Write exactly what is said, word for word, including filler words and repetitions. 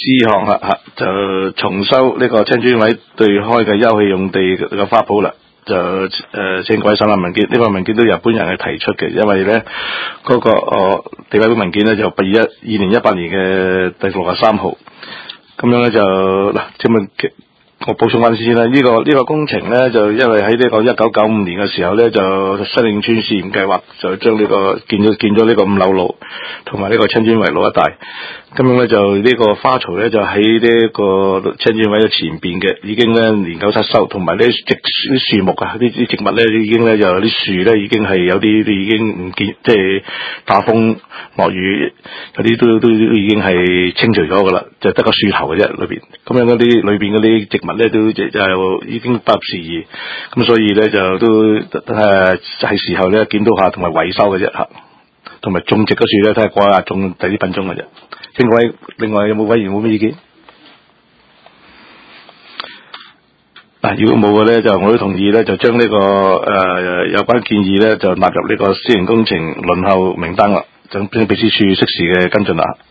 項啦吓，就重修呢個青專委對開嘅休憩用地嘅花圃啦。就誒、呃、請各位審核文件，呢、這個文件都由本人係提出嘅，因為咧嗰、那個哦地委會文件咧就八二一二零一八年嘅第六十三號，咁樣咧就嗱，請問我補充翻先啦。呢、這個呢、這個工程咧就因為喺呢個一九九五年嘅時候咧就西嶺村試驗計劃就將呢、這個建咗建咗呢個五樓路同埋呢個青專圍路一帶。咁樣咧就呢個花槽咧就喺呢個青專委嘅前邊嘅，已經咧年久失修，同埋呢植啲樹木啊，呢啲植物咧已經咧就有啲樹咧已經係有啲已經唔見，即係打風落雨，有啲都都都已經係清除咗噶啦，就得個樹頭嘅啫裏邊。咁樣嗰啲裏邊嗰啲植物咧都就就已經不合時宜，咁所以咧就都誒係時候咧檢討下同埋維修嘅啫嚇，同埋種植嗰樹咧睇下過下種第啲品種嘅啫。另外，另外有冇委員冇咩意見？嗱，如果冇嘅咧，就我都同意咧，就將呢、這個誒、呃、有關建議咧，就納入呢個私人工程輪候名單啦，等秘書處適時嘅跟進啦。